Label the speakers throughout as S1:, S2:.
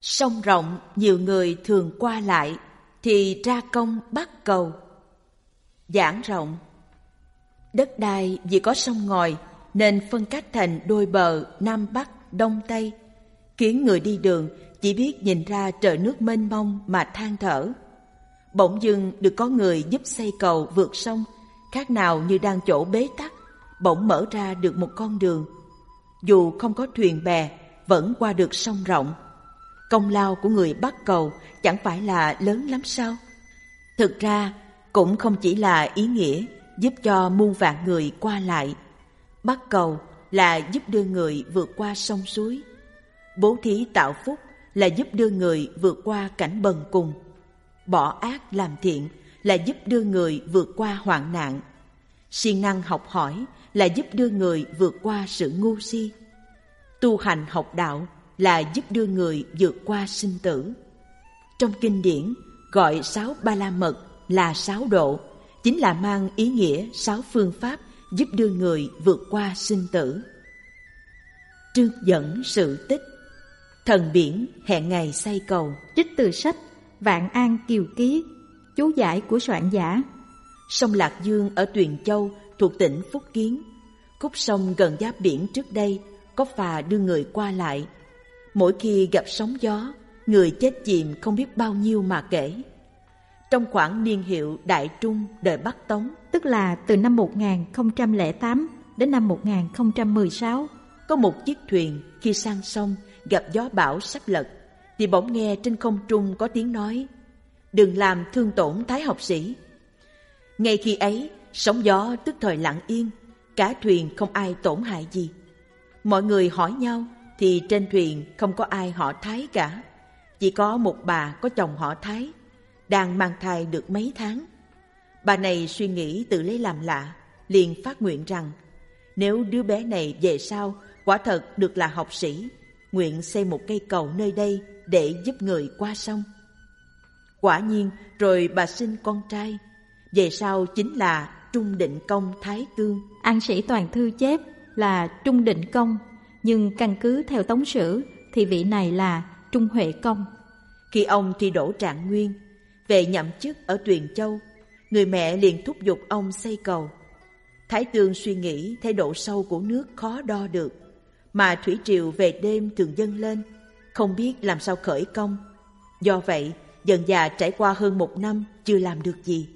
S1: Sông rộng nhiều người thường qua lại, thì ra công bắt cầu. Giảng rộng. Đất đai vì có sông ngòi nên phân cách thành đôi bờ Nam Bắc, Đông Tây, khiến người đi đường chỉ biết nhìn ra trời nước mênh mông mà than thở. Bỗng dưng được có người giúp xây cầu vượt sông, khác nào như đang chỗ bế tắc, bỗng mở ra được một con đường. Dù không có thuyền bè, vẫn qua được sông rộng. Công lao của người bắt cầu chẳng phải là lớn lắm sao? Thực ra cũng không chỉ là ý nghĩa giúp cho muôn vạn người qua lại. Bắt cầu là giúp đưa người vượt qua sông suối. Bố thí tạo phúc là giúp đưa người vượt qua cảnh bần cùng. Bỏ ác làm thiện là giúp đưa người vượt qua hoạn nạn. Siêng năng học hỏi là giúp đưa người vượt qua sự ngu si. Tu hành học đạo là giúp đưa người vượt qua sinh tử. Trong kinh điển gọi 6 Ba La Mật là 6 độ, chính là mang ý nghĩa 6 phương pháp giúp đưa người vượt qua sinh tử. Trương dẫn sự tích. Thần biển hẹn ngày xây cầu.
S2: Trích từ sách Vạn An Kiều Ký, chú giải của soạn giả.
S1: Sông Lạc Dương ở Tuyền Châu thuộc tỉnh Phúc Kiến. Khúc sông gần giáp biển trước đây có phà đưa người qua lại. Mỗi khi gặp sóng gió, người chết chìm không biết bao nhiêu mà kể. Trong khoảng niên hiệu Đại Trung đời Bắc Tống,
S2: tức là từ năm 1008 đến năm 1016,
S1: có một chiếc thuyền khi sang sông gặp gió bão sắp lật, thì bỗng nghe trên không trung có tiếng nói: "Đừng làm thương tổn Thái học sĩ." Ngay khi ấy, sóng gió tức thời lặng yên, cả thuyền không ai tổn hại gì. Mọi người hỏi nhau thì trên thuyền không có ai họ Thái cả, chỉ có một bà có chồng họ Thái, đang mang thai được mấy tháng. Bà này suy nghĩ tự lấy làm lạ, liền phát nguyện rằng nếu đứa bé này về sau quả thật được là học sĩ, nguyện xây một cây cầu nơi đây để giúp người qua sông. Quả nhiên rồi bà sinh con trai, về sau chính là Trung Định Công Thái Tương.
S2: An Sĩ Toàn Thư chép là Trung Định Công, nhưng căn cứ theo Tống Sử thì vị này là Trung Huệ Công.
S1: Khi ông thi đỗ trạng nguyên, về nhậm chức ở Tuyền Châu, người mẹ liền thúc giục ông xây cầu. Thái Tương suy nghĩ thấy độ sâu của nước khó đo được, mà thủy triều về đêm thường dâng lên, không biết làm sao khởi công. Do vậy, dần dà trải qua hơn 1 năm chưa làm được gì.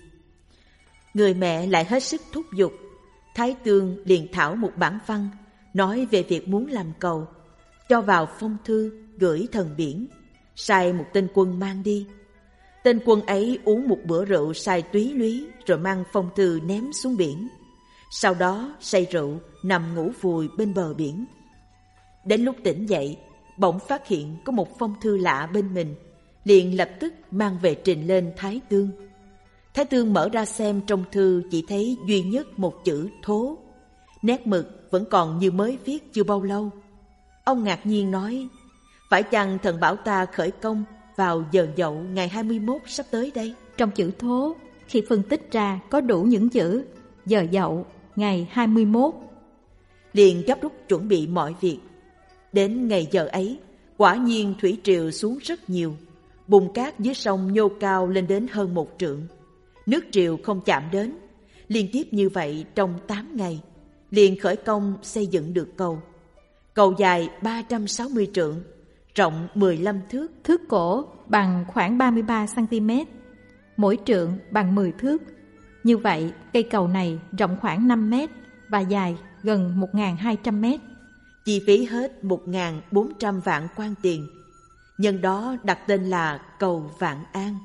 S1: Người mẹ lại hết sức thúc giục. Thái Tương liền thảo một bản văn nói về việc muốn làm cầu, cho vào phong thư gửi thần biển, sai một tên quân mang đi. Tên quân ấy uống một bữa rượu say túy lúy rồi mang phong thư ném xuống biển. Sau đó say rượu nằm ngủ vùi bên bờ biển. Đến lúc tỉnh dậy, bỗng phát hiện có một phong thư lạ bên mình, liền lập tức mang về trình lên Thái Tương. Thái Tương mở ra xem, trong thư chỉ thấy duy nhất một chữ thố, nét mực vẫn còn như mới viết chưa bao lâu. Ông ngạc nhiên nói: "Phải chăng thần bảo ta khởi công vào giờ Dậu ngày 21 sắp tới đây?"
S2: Trong chữ thố, khi phân tích ra có đủ những chữ giờ Dậu ngày 21.
S1: Liền gấp rút chuẩn bị mọi việc. Đến ngày giờ ấy, quả nhiên thủy triều xuống rất nhiều, bùn cát dưới sông nhô cao lên đến hơn 1 trượng. Nước triều không chạm đến. Liên tiếp như vậy trong 8 ngày, liền khởi công xây dựng được cầu. Cầu dài 360 trượng, rộng 15 thước,
S2: thước cổ bằng khoảng 33 cm, mỗi trượng bằng 10 thước. Như vậy, cây cầu này rộng khoảng 5 mét và dài gần 1.200 mét.
S1: Chi phí hết 1.400 vạn quan tiền. Nhân đó đặt tên là cầu Vạn An.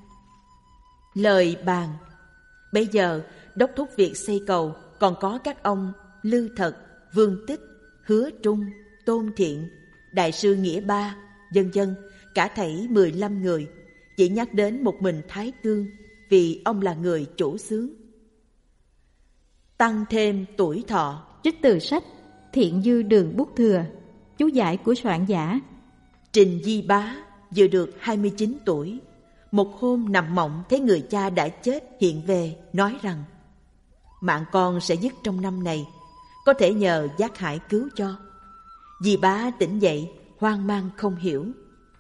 S1: Lời bàn. Bây giờ đốc thúc việc xây cầu còn có các ông Lư Thật, Vương Tích, Hứa Trung, Tôn Thiện, Đại sư Nghĩa Ba, vân vân, cả thảy 15 người. Chỉ nhắc đến một mình Thái Tương vì ông là người chủ xướng. Tăng thêm tuổi thọ.
S2: Trích từ sách Thiện Dư Đường Bút Thừa, chú giải của soạn giả.
S1: Trình Di Bá vừa được 29 tuổi. Một hôm nằm mộng thấy người cha đã chết hiện về, nói rằng mạng con sẽ dứt trong năm này, có thể nhờ Giác Hải cứu cho. Di Bá tỉnh dậy, hoang mang không hiểu.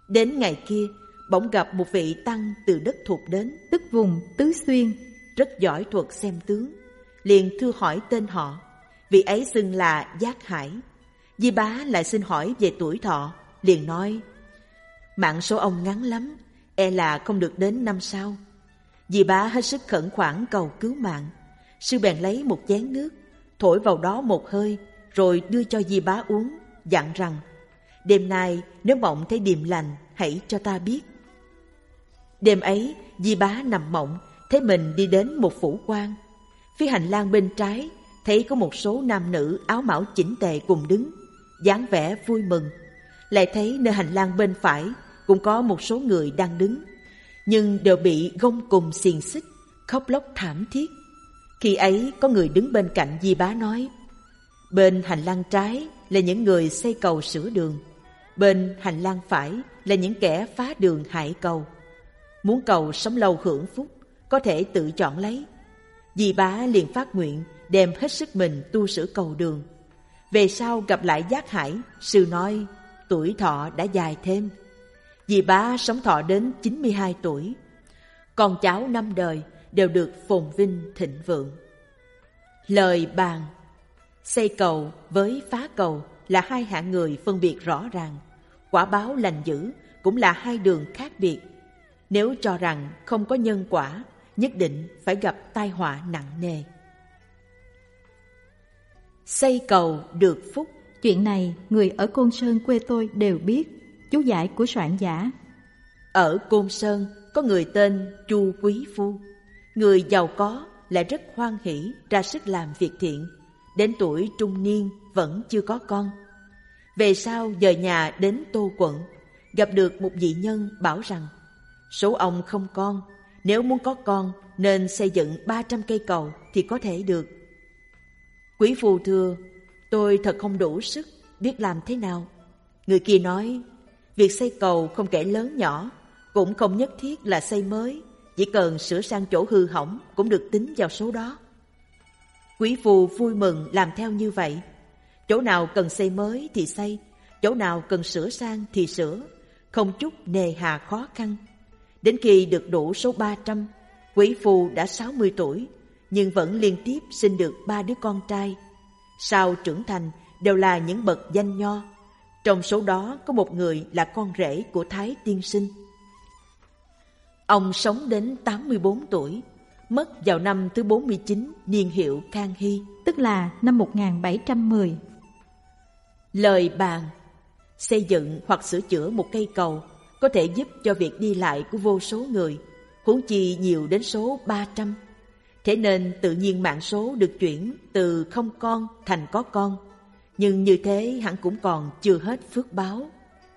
S1: Đến ngày kia, bỗng gặp một vị tăng từ đất Thục đến,
S2: tức vùng Tứ Xuyên,
S1: rất giỏi thuật xem tướng. Liền thưa hỏi tên họ. Vị ấy xưng là Giác Hải. Di Bá lại xin hỏi về tuổi thọ, liền nói: mạng số ông ngắn lắm, e là không được đến năm sau. Di Bá hết sức khẩn khoản cầu cứu mạng. Sư bèn lấy một chén nước, thổi vào đó một hơi, rồi đưa cho Di Bá uống, dặn rằng: đêm nay nếu mộng thấy điềm lành, hãy cho ta biết. Đêm ấy, Di Bá nằm mộng, thấy mình đi đến một phủ quan. Phía hành lang bên trái, thấy có một số nam nữ áo mão chỉnh tề cùng đứng, dáng vẻ vui mừng. Lại thấy nơi hành lang bên phải cũng có một số người đang đứng, nhưng đều bị gông cùm xiềng xích, khóc lóc thảm thiết. Khi ấy có người đứng bên cạnh Di Bá nói: bên hành lang trái là những người xây cầu sửa đường, bên hành lang phải là những kẻ phá đường hại cầu. Muốn cầu sống lâu hưởng phúc, có thể tự chọn lấy. Di Bá liền phát nguyện đem hết sức mình tu sửa cầu đường. Về sau gặp lại Giác Hải, sư nói tuổi thọ đã dài thêm. Di Bá sống thọ đến 92 tuổi. Con cháu 5 đời đều được phồn vinh thịnh vượng. Lời bàn: xây cầu với phá cầu là hai hạng người phân biệt rõ ràng. Quả báo lành dữ cũng là hai đường khác biệt. Nếu cho rằng không có nhân quả, nhất định phải gặp tai họa nặng nề. Xây cầu được phúc.
S2: Chuyện này người ở Côn Sơn quê tôi đều biết. Chú giải của soạn giả:
S1: ở Côn Sơn có người tên Chu Quý Phu. Người giàu có lại rất hoan hỷ ra sức làm việc thiện. Đến tuổi trung niên vẫn chưa có con. Về sau dời nhà đến Tô Quận, gặp được một vị nhân bảo rằng: số ông không con, nếu muốn có con nên xây dựng 300 cây cầu thì có thể được. Quý phu thưa: tôi thật không đủ sức, biết làm thế nào? Người kia nói: việc xây cầu không kể lớn nhỏ, cũng không nhất thiết là xây mới, chỉ cần sửa sang chỗ hư hỏng cũng được tính vào số đó. Quý phu vui mừng làm theo như vậy. Chỗ nào cần xây mới thì xây, chỗ nào cần sửa sang thì sửa, không chút nề hà khó khăn. Đến khi được đủ số 300, quý phu đã 60 tuổi, nhưng vẫn liên tiếp sinh được 3 đứa con trai. Sau trưởng thành đều là những bậc danh nho. Trong số đó có một người là con rể của Thái Tiên Sinh. Ông sống đến 84 tuổi, mất vào năm thứ 49 niên hiệu Khang Hy,
S2: tức là năm 1710.
S1: Lời bàn: xây dựng hoặc sửa chữa một cây cầu có thể giúp cho việc đi lại của vô số người, huống chi nhiều đến số 300. Thế nên tự nhiên mạng số được chuyển từ không con thành có con. Nhưng như thế hẳn cũng còn chưa hết phước báo.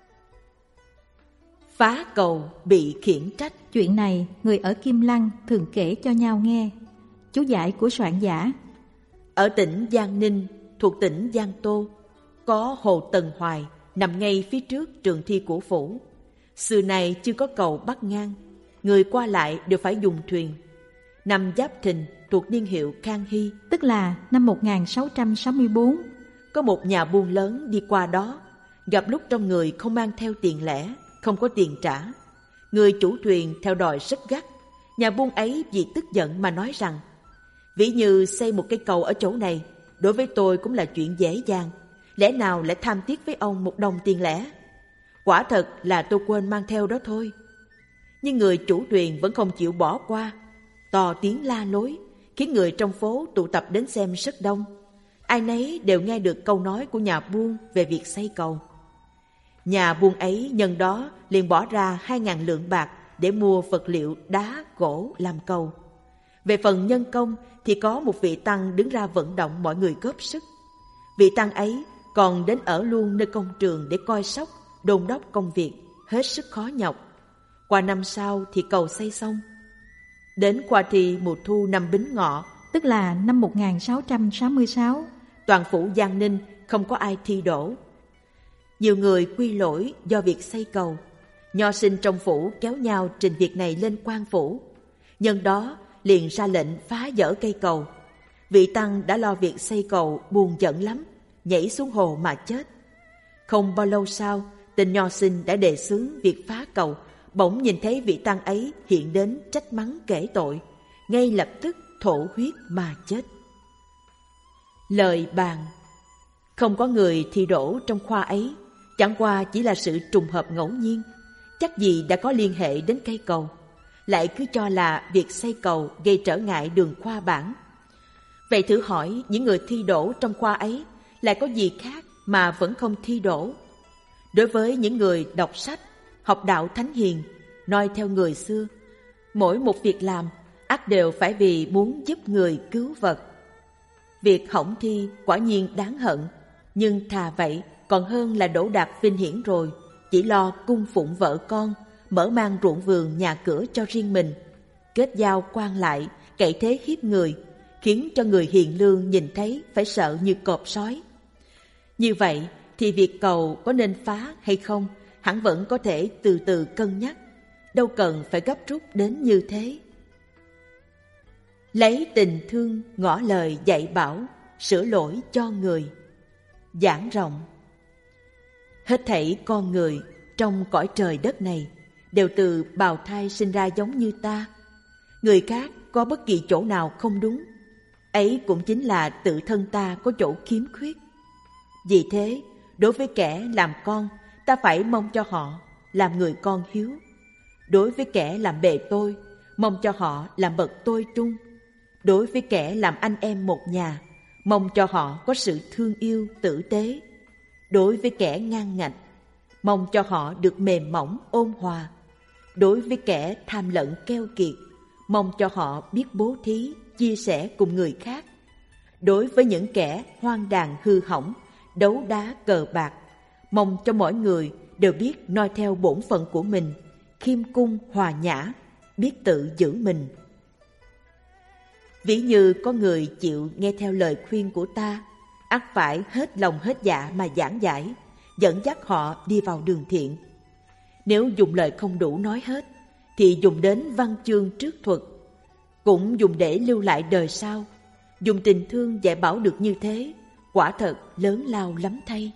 S1: Phá cầu bị khiển trách.
S2: Chuyện này người ở Kim Lăng thường kể cho nhau nghe. Chú giải của soạn giả:
S1: ở tỉnh Giang Ninh thuộc tỉnh Giang Tô có hồ Tần Hoài nằm ngay phía trước trường thi của phủ. Xưa này chưa có cầu bắc ngang, người qua lại đều phải dùng thuyền. Năm Giáp Thìn thuộc niên hiệu Khang Hy,
S2: tức là năm 1664,
S1: có một nhà buôn lớn đi qua đó, gặp lúc trong người không mang theo tiền lẻ, không có tiền trả. Người chủ thuyền theo đòi rất gắt. Nhà buôn ấy vì tức giận mà nói rằng: ví như xây một cây cầu ở chỗ này, đối với tôi cũng là chuyện dễ dàng, lẽ nào lại tham tiếc với ông 1 đồng tiền lẻ? Quả thật là tôi quên mang theo đó thôi. Nhưng người chủ thuyền vẫn không chịu bỏ qua, to tiếng la lối, khiến người trong phố tụ tập đến xem rất đông. Ai nấy đều nghe được câu nói của nhà buôn về việc xây cầu. Nhà buôn ấy nhân đó liền bỏ ra 2.000 lượng bạc để mua vật liệu đá, gỗ làm cầu. Về phần nhân công thì có một vị tăng đứng ra vận động mọi người góp sức. Vị tăng ấy còn đến ở luôn nơi công trường để coi sóc, đôn đốc công việc, hết sức khó nhọc. Qua năm sau thì cầu xây xong. Đến qua thi mùa thu năm Bính Ngọ,
S2: tức là năm 1666,
S1: toàn phủ Giang Ninh không có ai thi đỗ. Nhiều người quy lỗi do việc xây cầu. Nho sinh trong phủ kéo nhau trình việc này lên quan phủ. Nhân đó liền ra lệnh phá dỡ cây cầu. Vị tăng đã lo việc xây cầu buồn giận lắm, nhảy xuống hồ mà chết. Không bao lâu sau tên nho sinh đã đề xướng việc phá cầu, bỗng nhìn thấy vị tăng ấy hiện đến trách mắng kể tội, ngay lập tức thổ huyết mà chết. Lời bàn: không có người thi đỗ trong khoa ấy, chẳng qua chỉ là sự trùng hợp ngẫu nhiên, chắc gì đã có liên hệ đến cây cầu, lại cứ cho là việc xây cầu gây trở ngại đường khoa bản. Vậy thử hỏi những người thi đỗ trong khoa ấy lại có gì khác mà vẫn không thi đỗ? Đối với những người đọc sách, học đạo thánh hiền, noi theo người xưa, mỗi một việc làm ắt đều phải vì muốn giúp người cứu vật. Việc hỏng thi quả nhiên đáng hận, nhưng thà vậy còn hơn là đỗ đạt vinh hiển rồi, chỉ lo cung phụng vợ con, mở mang ruộng vườn nhà cửa cho riêng mình, kết giao quan lại, cậy thế hiếp người, khiến cho người hiền lương nhìn thấy phải sợ như cọp sói. Như vậy thì việc cầu có nên phá hay không hẳn vẫn có thể từ từ cân nhắc, đâu cần phải gấp rút đến như thế. Lấy tình thương ngỏ lời dạy bảo, sửa lỗi cho người. Giảng rộng: hết thảy con người trong cõi trời đất này đều từ bào thai sinh ra giống như ta. Người khác có bất kỳ chỗ nào không đúng, ấy cũng chính là tự thân ta có chỗ khiếm khuyết. Vì thế, đối với kẻ làm con, ta phải mong cho họ làm người con hiếu. Đối với kẻ làm bề tôi, mong cho họ làm bậc tôi trung. Đối với kẻ làm anh em một nhà, mong cho họ có sự thương yêu tử tế. Đối với kẻ ngang ngạnh, mong cho họ được mềm mỏng ôn hòa. Đối với kẻ tham lận keo kiệt, mong cho họ biết bố thí, chia sẻ cùng người khác. Đối với những kẻ hoang đàn hư hỏng, đấu đá cờ bạc, mong cho mỗi người đều biết noi theo bổn phận của mình, khiêm cung hòa nhã, biết tự giữ mình. Ví như có người chịu nghe theo lời khuyên của ta, ắt phải hết lòng hết dạ mà giảng giải, dẫn dắt họ đi vào đường thiện. Nếu dùng lời không đủ nói hết, thì dùng đến văn chương trước thuật, cũng dùng để lưu lại đời sau. Dùng tình thương dạy bảo được như thế, quả thật lớn lao lắm thay.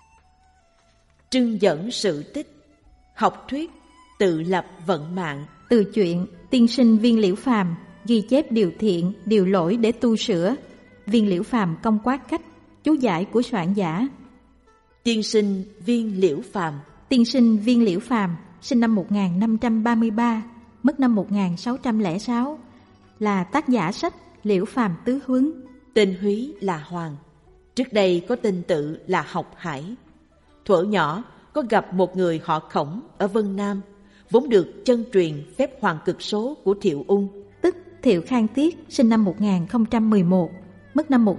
S1: Trưng dẫn sự tích, học thuyết, tự lập vận mạng.
S2: Từ chuyện tiên sinh Viên Liễu Phàm ghi chép điều thiện, điều lỗi để tu sửa. Viên Liễu Phàm công quát cách, chú giải của soạn giả.
S1: Tiên sinh Viên Liễu Phàm.
S2: Tiên sinh Viên Liễu Phàm sinh năm 1533, mất năm 1606, là tác giả sách Liễu Phàm Tứ Huấn.
S1: Tên húy là Hoàng, trước đây có tên tự là Học Hải. Thuở nhỏ có gặp một người họ Khổng ở Vân Nam, vốn được chân truyền phép hoàng cực số của Thiệu Ung,
S2: tức Thiệu Khang Tiết, sinh năm 1011, mất năm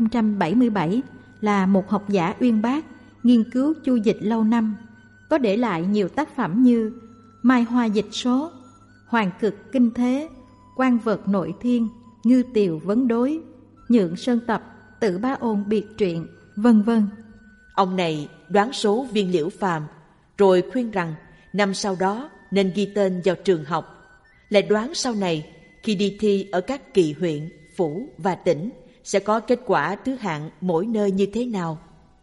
S2: 1077, là một học giả uyên bác, nghiên cứu chu dịch lâu năm, có để lại nhiều tác phẩm như Mai Hoa Dịch Số, Hoàng Cực Kinh Thế, Quan Vật Nội Thiên, Ngư Tiều Vấn Đối, Nhượng Sơn Tập, Tử Bá Ôn Biệt Truyện, vân vân.
S1: Ông này đoán số Viên Liễu Phàm, rồi khuyên rằng năm sau đó nên ghi tên vào trường học, lại đoán sau này khi đi thi ở các kỳ huyện, phủ và tỉnh sẽ có kết quả thứ hạng mỗi nơi như thế nào.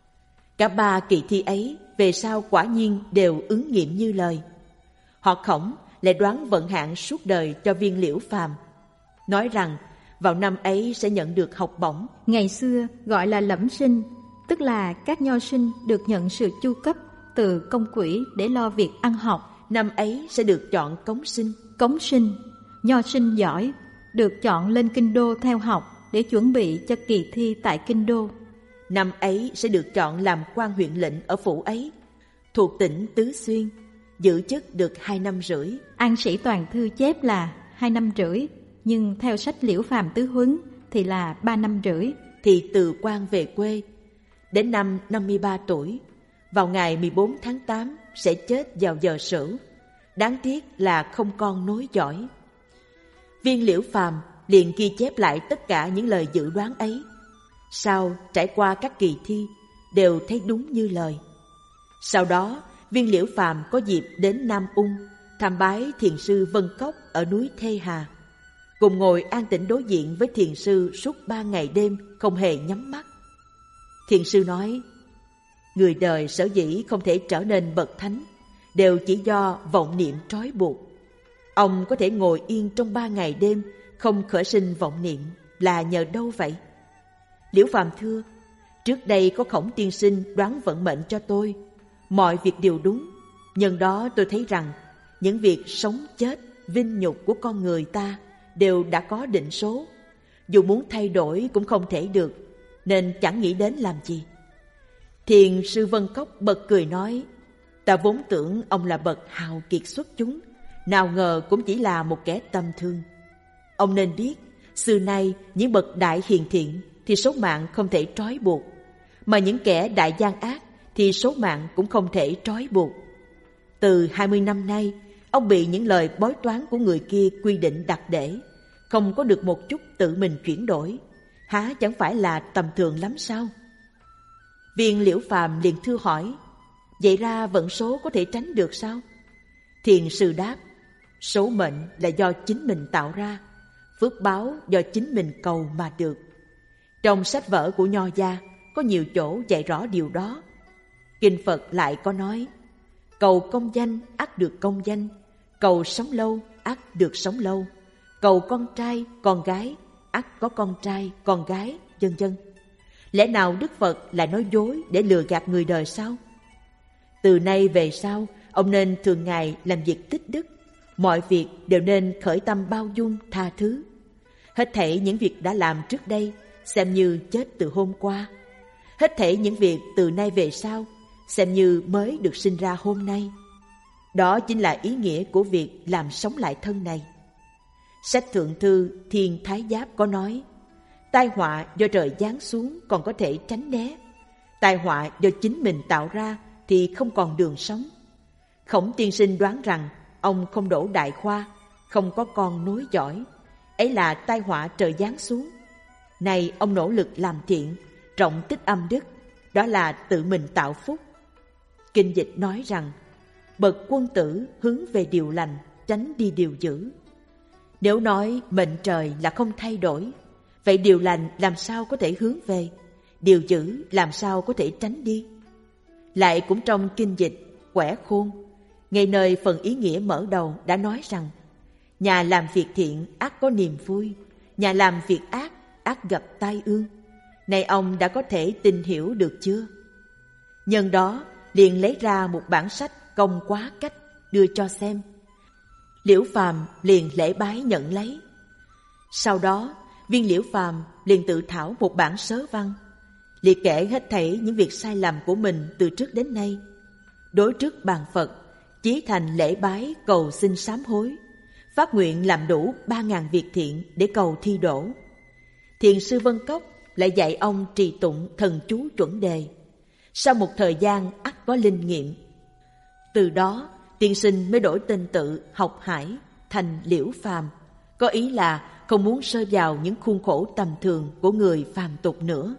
S1: Cả ba kỳ thi ấy về sau quả nhiên đều ứng nghiệm như lời. Họ Khổng lại đoán vận hạn suốt đời cho Viên Liễu Phàm, nói rằng vào năm ấy sẽ nhận được học bổng.
S2: Ngày xưa gọi là lẫm sinh, tức là các nho sinh được nhận sự chu cấp từ công quỹ để lo việc ăn học.
S1: Năm ấy sẽ được chọn cống sinh.
S2: Cống sinh, nho sinh giỏi, được chọn lên kinh đô theo học để chuẩn bị cho kỳ thi tại kinh đô.
S1: Năm ấy sẽ được chọn làm quan huyện lệnh ở phủ ấy, thuộc tỉnh Tứ Xuyên, giữ chức được 2 năm rưỡi.
S2: An Sĩ Toàn Thư chép là 2 năm rưỡi, nhưng theo sách Liễu Phàm Tứ Huấn thì là 3 năm rưỡi.
S1: Thì từ quan về quê, đến năm 53 tuổi, vào ngày 14 tháng 8 sẽ chết vào giờ sửu. Đáng tiếc là không con nối dõi. Viên Liễu Phàm liền ghi chép lại tất cả những lời dự đoán ấy. Sau trải qua các kỳ thi đều thấy đúng như lời. Sau đó Viên Liễu Phàm có dịp đến Nam Ung tham bái thiền sư Vân Cốc ở núi Thê Hà, cùng ngồi an tĩnh đối diện với thiền sư suốt 3 ngày đêm không hề nhắm mắt. Thiền sư nói: Người đời sở dĩ không thể trở nên bậc thánh đều chỉ do vọng niệm trói buộc. Ông có thể ngồi yên trong 3 ngày đêm không khởi sinh vọng niệm là nhờ đâu vậy? Liễu Phàm thưa, trước đây có Khổng tiên sinh đoán vận mệnh cho tôi, mọi việc đều đúng. Nhân đó tôi thấy rằng những việc sống chết, vinh nhục của con người ta đều đã có định số. Dù muốn thay đổi cũng không thể được, nên chẳng nghĩ đến làm gì. Thiền sư Vân Cốc bật cười nói, ta vốn tưởng ông là bậc hào kiệt xuất chúng, nào ngờ cũng chỉ là một kẻ tầm thường. Ông nên biết, xưa nay những bậc đại hiền thiện thì số mạng không thể trói buộc, mà những kẻ đại gian ác thì số mạng cũng không thể trói buộc. Từ 20 năm nay, ông bị những lời bói toán của người kia quy định đặt để, không có được một chút tự mình chuyển đổi, há chẳng phải là tầm thường lắm sao? Viên Liễu Phàm liền thưa hỏi, vậy ra vận số có thể tránh được sao? Thiền sư đáp, số mệnh là do chính mình tạo ra, phước báo do chính mình cầu mà được. Trong sách vở của Nho gia có nhiều chỗ dạy rõ điều đó. Kinh Phật lại có nói, cầu công danh ắt được công danh, cầu sống lâu ắt được sống lâu, cầu con trai con gái ắt có con trai con gái, vân vân. Lẽ nào Đức Phật lại nói dối để lừa gạt người đời sao? Từ nay về sau, ông nên thường ngày làm việc tích đức, mọi việc đều nên khởi tâm bao dung tha thứ. Hết thảy những việc đã làm trước đây xem như chết từ hôm qua, hết thảy những việc từ nay về sau xem như mới được sinh ra hôm nay. Đó chính là ý nghĩa của việc làm sống lại thân này. Sách Thượng Thư Thiên Thái Giáp có nói, tai họa do trời giáng xuống còn có thể tránh né, tai họa do chính mình tạo ra thì không còn đường sống. Khổng tiên sinh đoán rằng ông không đỗ đại khoa, không có con nối dõi, ấy là tai họa trời giáng xuống. Này ông nỗ lực làm thiện, trọng tích âm đức, đó là tự mình tạo phúc. Kinh dịch nói rằng, bậc quân tử hướng về điều lành, tránh đi điều dữ. Nếu nói mệnh trời là không thay đổi, vậy điều lành làm sao có thể hướng về, điều dữ làm sao có thể tránh đi? Lại cũng trong kinh dịch Quẻ Khôn, ngay nơi phần ý nghĩa mở đầu đã nói rằng, nhà làm việc thiện ắt có niềm vui, nhà làm việc ác ắt gặp tai ương. Này ông đã có thể tin hiểu được chưa? Nhân đó liền lấy ra một bản sách Công Quá Cách đưa cho xem. Liễu Phàm liền lễ bái nhận lấy. Sau đó Viên Liễu Phàm liền tự thảo một bản sớ văn, liệt kể hết thảy những việc sai lầm của mình từ trước đến nay. Đối trước bàn Phật, chí thành lễ bái cầu xin sám hối, phát nguyện làm đủ 3.000 việc thiện để cầu thi đỗ. Thiền sư Vân Cốc lại dạy ông trì tụng thần chú chuẩn đề. Sau một thời gian ắt có linh nghiệm. Từ đó tiên sinh mới đổi tên tự Học Hải thành Liễu Phàm, có ý là không muốn rơi vào những khuôn khổ tầm thường của người phàm tục nữa.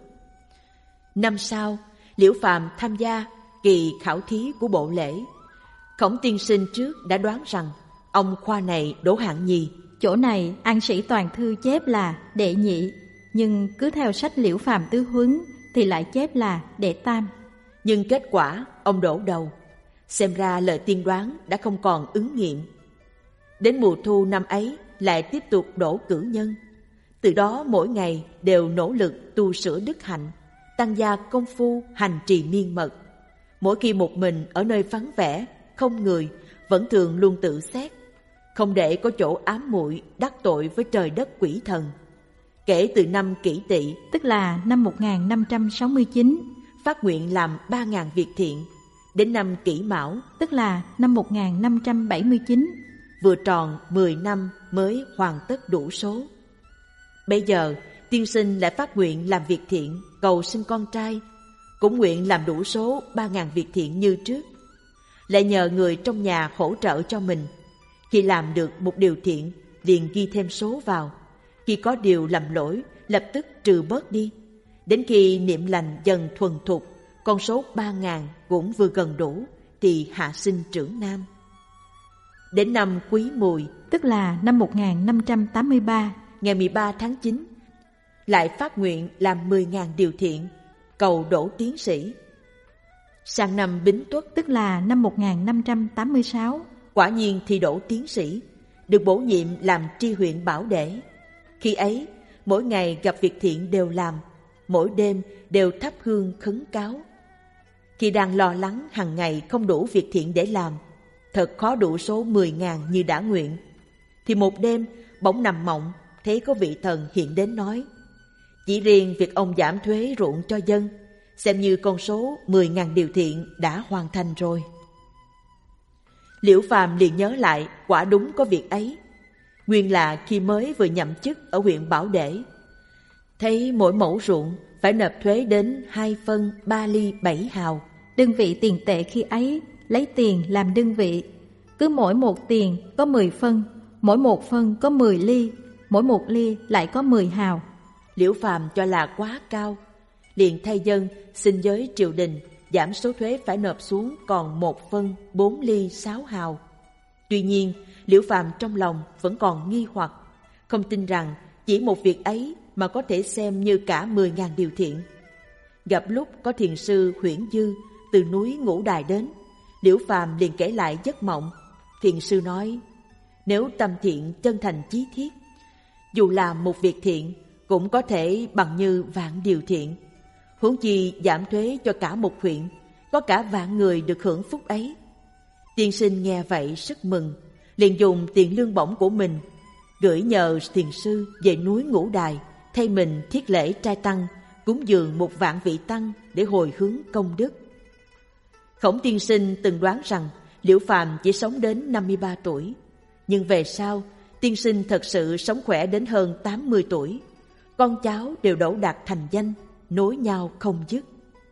S1: Năm sau, Liễu Phàm tham gia kỳ khảo thí của bộ lễ. Khổng tiên sinh trước đã đoán rằng ông khoa này đỗ hạng nhì.
S2: Chỗ này An Sĩ Toàn Thư chép là đệ nhị, nhưng cứ theo sách Liễu Phàm Tứ Huấn thì lại chép là đệ tam.
S1: Nhưng kết quả ông đỗ đầu. Xem ra lời tiên đoán đã không còn ứng nghiệm. Đến mùa thu năm ấy lại tiếp tục đỗ cử nhân. Từ đó mỗi ngày đều nỗ lực tu sửa đức hạnh, tăng gia công phu hành trì miên mật. Mỗi khi một mình ở nơi vắng vẻ, không người, vẫn thường luôn tự xét, không để có chỗ ám muội đắc tội với trời đất quỷ thần. Kể từ năm Kỷ Tỵ,
S2: tức là năm 1569,
S1: phát nguyện làm 3.000 việc thiện. Đến năm Kỷ Mão,
S2: tức là năm 1579,
S1: vừa tròn 10 năm mới hoàn tất đủ số. Bây giờ, tiên sinh lại phát nguyện làm việc thiện, cầu sinh con trai, cũng nguyện làm đủ số 3.000 việc thiện như trước. Lại nhờ người trong nhà hỗ trợ cho mình. Khi làm được một điều thiện, liền ghi thêm số vào. Khi có điều lầm lỗi, lập tức trừ bớt đi. Đến khi niệm lành dần thuần thục, con số 3.000 cũng vừa gần đủ, thì hạ sinh trưởng nam. Đến năm Quý Mùi,
S2: tức là năm 1583,
S1: ngày 13 tháng 9, lại phát nguyện làm 10.000 điều thiện, cầu đỗ tiến sĩ. Sang năm Bính Tuất,
S2: tức là năm 1586,
S1: quả nhiên thi đỗ tiến sĩ, được bổ nhiệm làm tri huyện Bảo Để. Khi ấy, mỗi ngày gặp việc thiện đều làm, mỗi đêm đều thắp hương khấn cáo. Khi đang lo lắng hàng ngày không đủ việc thiện để làm, thật khó đủ số 10.000 như đã nguyện, thì một đêm bỗng nằm mộng thấy có vị thần hiện đến nói: chỉ riêng việc ông giảm thuế ruộng cho dân, xem như con số 10.000 điều thiện đã hoàn thành rồi. Liễu Phàm liền nhớ lại quả đúng có việc ấy. Nguyên là khi mới vừa nhậm chức ở huyện Bảo Để, thấy mỗi mẫu ruộng phải nộp thuế đến 2 phân 3 ly 7 hào.
S2: Đơn vị tiền tệ khi ấy lấy tiền làm đơn vị, cứ mỗi một tiền có 10 phân, mỗi một phân có 10 ly, mỗi một ly lại có 10 hào.
S1: Liễu Phàm cho là quá cao, liền thay dân xin với triều đình giảm số thuế phải nộp xuống còn 1 phân 4 ly 6 hào. Tuy nhiên, Liễu Phàm trong lòng vẫn còn nghi hoặc, không tin rằng chỉ một việc ấy mà có thể xem như cả 10.000 điều thiện. Gặp lúc có thiền sư Huyễn Dư từ núi Ngũ Đài đến, Liễu Phàm liền kể lại giấc mộng. Thiền sư nói: nếu tâm thiện chân thành chí thiết, dù làm một việc thiện cũng có thể bằng như vạn điều thiện. Huống chi giảm thuế cho cả một huyện, có cả vạn người được hưởng phúc ấy. Tiên sinh nghe vậy rất mừng, liền dùng tiền lương bổng của mình gửi nhờ thiền sư về núi Ngũ Đài, thay mình thiết lễ trai tăng, cúng dường 1 vạn vị tăng để hồi hướng công đức. Khổng tiên sinh từng đoán rằng Liễu Phàm chỉ sống đến 53 tuổi, nhưng về sau tiên sinh thật sự sống khỏe đến hơn 80 tuổi. Con cháu đều đỗ đạt thành danh, nối nhau không dứt.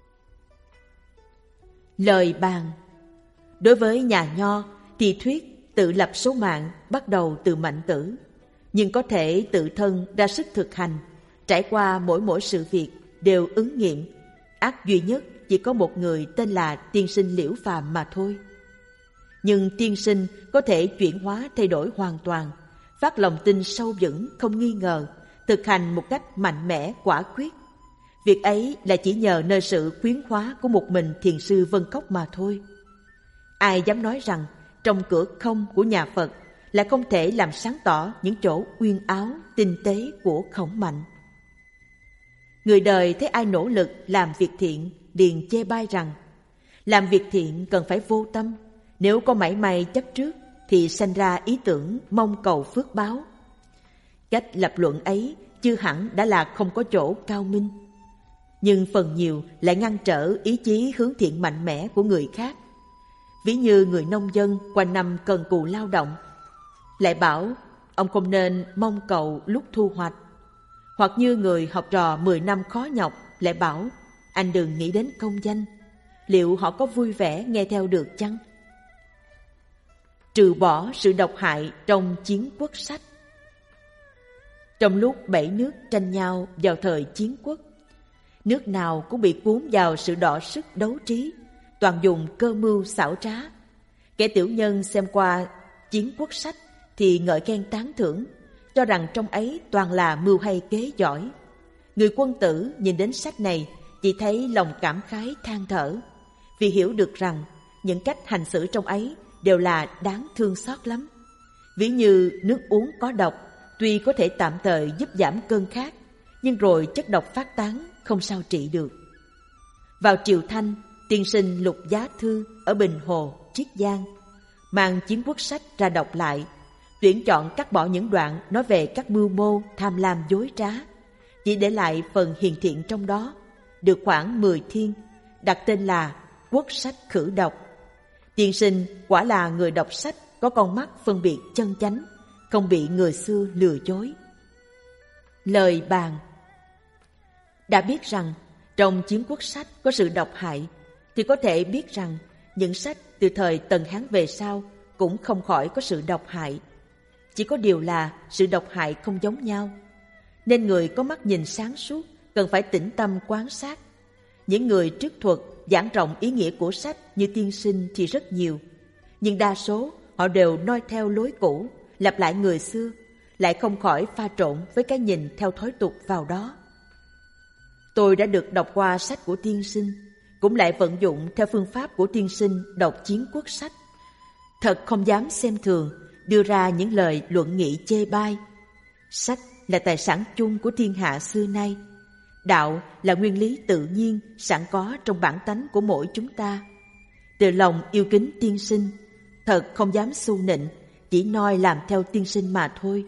S1: Lời bàn. Đối với nhà Nho thì thuyết tự lập số mạng bắt đầu từ Mạnh Tử, nhưng có thể tự thân ra sức thực hành, trải qua mỗi sự việc đều ứng nghiệm. Ác duy nhất chỉ có một người tên là tiên sinh Liễu Phàm mà thôi. Nhưng tiên sinh có thể chuyển hóa thay đổi hoàn toàn, phát lòng tin sâu vững không nghi ngờ, thực hành một cách mạnh mẽ quả quyết. Việc ấy là chỉ nhờ nơi sự khuyến hóa của một mình thiền sư Vân Cốc mà thôi. Ai dám nói rằng trong cửa không của nhà Phật là không thể làm sáng tỏ những chỗ uyên áo, tinh tế của Khổng Mạnh. Người đời thấy ai nỗ lực làm việc thiện liền chê bai rằng làm việc thiện cần phải vô tâm, nếu có mảy may chấp trước thì sanh ra ý tưởng mong cầu phước báo. Cách lập luận ấy chưa hẳn đã là không có chỗ cao minh, nhưng phần nhiều lại ngăn trở ý chí hướng thiện mạnh mẽ của người khác. Ví như người nông dân quanh năm cần cù lao động, lại bảo ông không nên mong cầu lúc thu hoạch. Hoặc như người học trò 10 năm khó nhọc, lại bảo anh đừng nghĩ đến công danh. Liệu họ có vui vẻ nghe theo được chăng? Trừ bỏ sự độc hại trong chiến quốc sách. Trong lúc 7 nước tranh nhau vào thời chiến quốc, nước nào cũng bị cuốn vào sự đọ sức đấu trí, toàn dùng cơ mưu xảo trá. Kẻ tiểu nhân xem qua chiến quốc sách thì ngợi khen tán thưởng, cho rằng trong ấy toàn là mưu hay kế giỏi. Người quân tử nhìn đến sách này chỉ thấy lòng cảm khái than thở, vì hiểu được rằng những cách hành xử trong ấy đều là đáng thương xót lắm. Ví như nước uống có độc, tuy có thể tạm thời giúp giảm cơn khát, nhưng rồi chất độc phát tán, không sao trị được. Vào triều Thanh, tiên sinh Lục Giá Thư ở Bình Hồ, Triết Giang mang chiến quốc sách ra đọc lại, tuyển chọn cắt bỏ những đoạn nói về các mưu mô tham lam dối trá, chỉ để lại phần hiền thiện trong đó, được khoảng 10 thiên, đặt tên là Quốc sách khử độc. Tiên sinh quả là người đọc sách có con mắt phân biệt chân chánh, không bị người xưa lừa dối. Lời bàn. Đã biết rằng trong chiến quốc sách có sự độc hại, thì có thể biết rằng những sách từ thời Tần Hán về sau cũng không khỏi có sự độc hại. Chỉ có điều là sự độc hại không giống nhau, nên người có mắt nhìn sáng suốt cần phải tĩnh tâm quan sát. Những người trước thuật giảng rộng ý nghĩa của sách như tiên sinh thì rất nhiều, nhưng đa số họ đều noi theo lối cũ, lặp lại người xưa, lại không khỏi pha trộn với cái nhìn theo thói tục vào đó. Tôi đã được đọc qua sách của tiên sinh, cũng lại vận dụng theo phương pháp của tiên sinh đọc chiến quốc sách. Thật không dám xem thường, đưa ra những lời luận nghị chê bai. Sách là tài sản chung của thiên hạ xưa nay. Đạo là nguyên lý tự nhiên sẵn có trong bản tánh của mỗi chúng ta. Từ lòng yêu kính tiên sinh, thật không dám xu nịnh, chỉ noi làm theo tiên sinh mà thôi.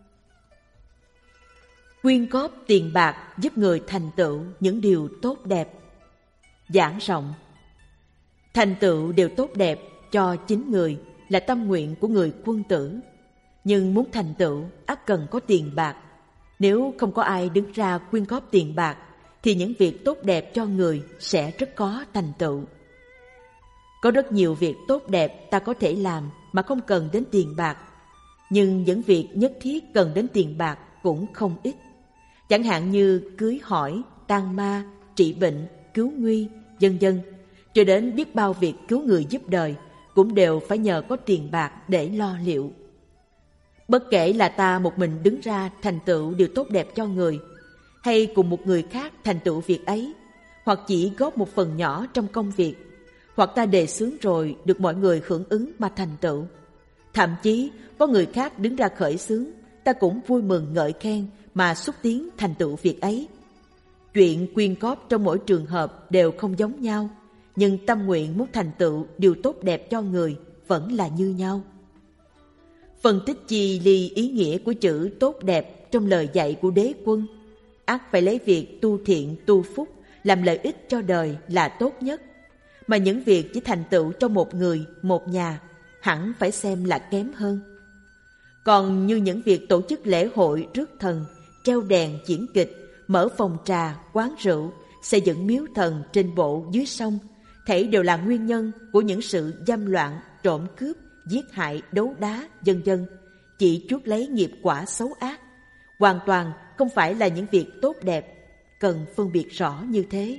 S1: Quyên góp tiền bạc giúp người thành tựu những điều tốt đẹp. Giảng rộng. Thành tựu điều tốt đẹp cho chính người là tâm nguyện của người quân tử. Nhưng muốn thành tựu ắt cần có tiền bạc. Nếu không có ai đứng ra quyên góp tiền bạc thì những việc tốt đẹp cho người sẽ rất có thành tựu. Có rất nhiều việc tốt đẹp ta có thể làm mà không cần đến tiền bạc. Nhưng những việc nhất thiết cần đến tiền bạc cũng không ít. Chẳng hạn như cưới hỏi, tang ma, trị bệnh, cứu nguy, vân vân, cho đến biết bao việc cứu người giúp đời cũng đều phải nhờ có tiền bạc để lo liệu. Bất kể là ta một mình đứng ra thành tựu điều tốt đẹp cho người, hay cùng một người khác thành tựu việc ấy, hoặc chỉ góp một phần nhỏ trong công việc, hoặc ta đề xướng rồi được mọi người hưởng ứng mà thành tựu. Thậm chí có người khác đứng ra khởi xướng, ta cũng vui mừng ngợi khen mà xúc tiến thành tựu việc ấy. Chuyện quyên góp trong mỗi trường hợp đều không giống nhau, nhưng tâm nguyện muốn thành tựu điều tốt đẹp cho người vẫn là như nhau. Phân tích chi ly ý nghĩa của chữ tốt đẹp trong lời dạy của đế quân, ắt phải lấy việc tu thiện tu phúc làm lợi ích cho đời là tốt nhất, mà những việc chỉ thành tựu cho một người, một nhà hẳn phải xem là kém hơn. Còn như những việc tổ chức lễ hội rước thần, treo đèn diễn kịch, mở phòng trà, quán rượu, xây dựng miếu thần trên bộ dưới sông, thảy đều là nguyên nhân của những sự dâm loạn, trộm cướp, giết hại, đấu đá, vân vân, chỉ chuốc lấy nghiệp quả xấu ác. Hoàn toàn không phải là những việc tốt đẹp, cần phân biệt rõ như thế.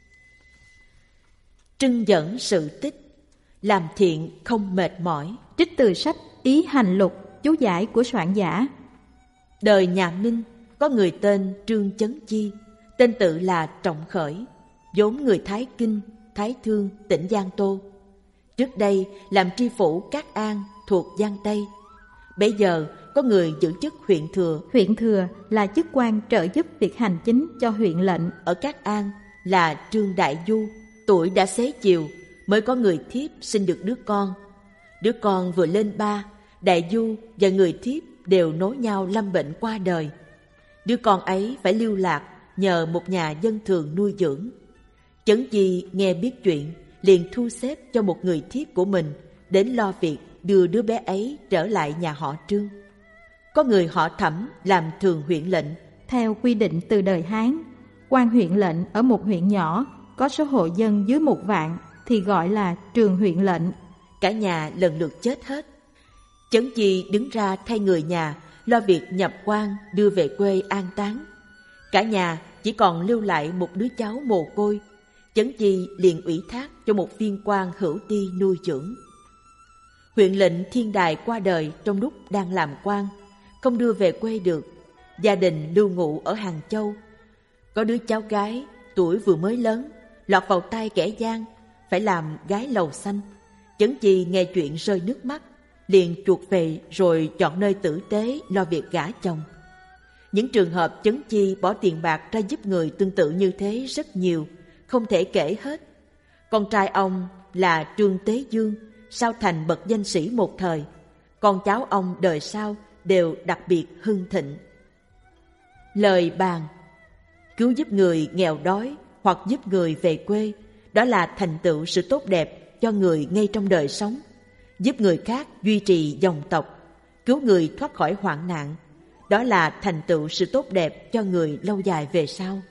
S1: Trưng dẫn sự tích, làm thiện không mệt mỏi.
S2: Trích từ sách Ý Hành Lục, chú giải của soạn giả.
S1: Đời nhà Minh có người tên Trương Chấn Chi, tên tự là Trọng Khởi, vốn người Thái Kinh, Thái Thương, tỉnh Giang Tô. Trước đây làm tri phủ Cát An thuộc Giang Tây. Bấy giờ có người giữ chức huyện thừa.
S2: Huyện thừa là chức quan trợ giúp việc hành chính cho huyện lệnh.
S1: Ở Cát An là Trương Đại Du, tuổi đã xế chiều, mới có người thiếp sinh được đứa con. Đứa con vừa lên 3, Đại Du và người thiếp đều nối nhau lâm bệnh qua đời. Đứa con ấy phải lưu lạc nhờ một nhà dân thường nuôi dưỡng. Chấn Chi nghe biết chuyện, liền thu xếp cho một người thiếp của mình đến lo việc đưa đứa bé ấy trở lại nhà họ Trương. Có người họ Thẩm làm thường huyện lệnh.
S2: Theo quy định từ đời Hán, quan huyện lệnh ở một huyện nhỏ có số hộ dân dưới 1 vạn thì gọi là trường huyện lệnh.
S1: Cả nhà lần lượt chết hết. Chấn Chi đứng ra thay người nhà lo việc nhập quan đưa về quê an táng. Cả nhà chỉ còn lưu lại một đứa cháu mồ côi. Chấn Chi liền ủy thác cho một viên quan hữu ti nuôi dưỡng. Huyện lệnh Thiên Đài qua đời trong lúc đang làm quan, không đưa về quê được. Gia đình lưu ngụ ở Hàng Châu. Có đứa cháu gái tuổi vừa mới lớn, lọt vào tay kẻ gian, phải làm gái lầu xanh. Chấn Chi nghe chuyện rơi nước mắt, liền chuột về rồi chọn nơi tử tế lo việc gả chồng. Những trường hợp Chấn Chi bỏ tiền bạc ra giúp người tương tự như thế rất nhiều, không thể kể hết. Con trai ông là Trương Tế Dương, sau thành bậc danh sĩ một thời. Con cháu ông đời sau đều đặc biệt hưng thịnh. Lời bàn: cứu giúp người nghèo đói hoặc giúp người về quê, đó là thành tựu sự tốt đẹp cho người ngay trong đời sống. Giúp người khác duy trì dòng tộc, cứu người thoát khỏi hoạn nạn, đó là thành tựu sự tốt đẹp cho người lâu dài về sau.